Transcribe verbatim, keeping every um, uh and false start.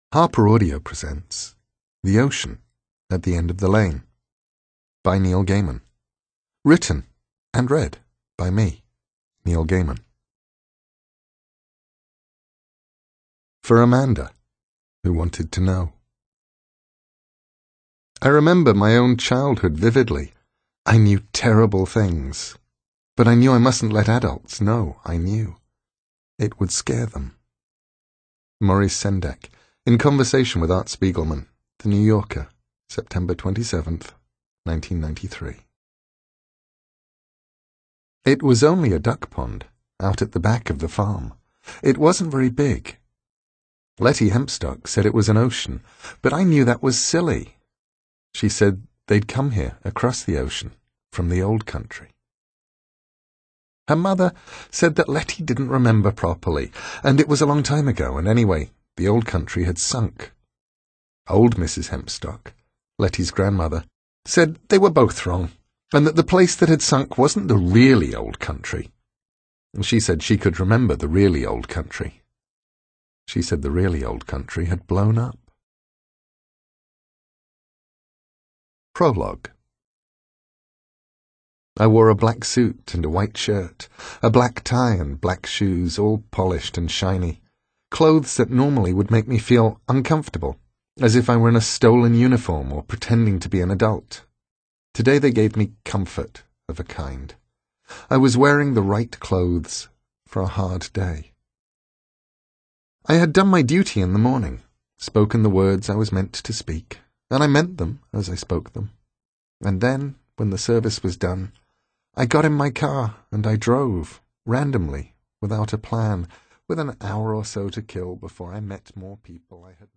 Harper Audio presents The Ocean at the End of the Lane by Neil Gaiman. Written and read by me, Neil Gaiman. For Amanda, who wanted to know. I remember my own childhood vividly. I knew terrible things, but I knew I mustn't let adults know I knew. It would scare them. Maurice Sendak, in conversation with Art Spiegelman, The New Yorker, September twenty-seventh, nineteen ninety-three. It was only a duck pond, out at the back of the farm. It wasn't very big. Letty Hempstock said it was an ocean, but I knew that was silly. She said they'd come here across the ocean, from the old country. Her mother said that Letty didn't remember properly, and it was a long time ago, and anyway, the old country had sunk. Old Missus Hempstock, Letty's grandmother, said they were both wrong, and that the place that had sunk wasn't the really old country. She said she could remember the really old country. She said the really old country had blown up. Prologue. I wore a black suit and a white shirt, a black tie and black shoes, all polished and shiny. Clothes that normally would make me feel uncomfortable, as if I were in a stolen uniform or pretending to be an adult. Today they gave me comfort of a kind. I was wearing the right clothes for a hard day. I had done my duty in the morning, spoken the words I was meant to speak, and I meant them as I spoke them. And then, when the service was done, I got in my car and I drove, randomly, without a plan, with an hour or so to kill before I met more people I had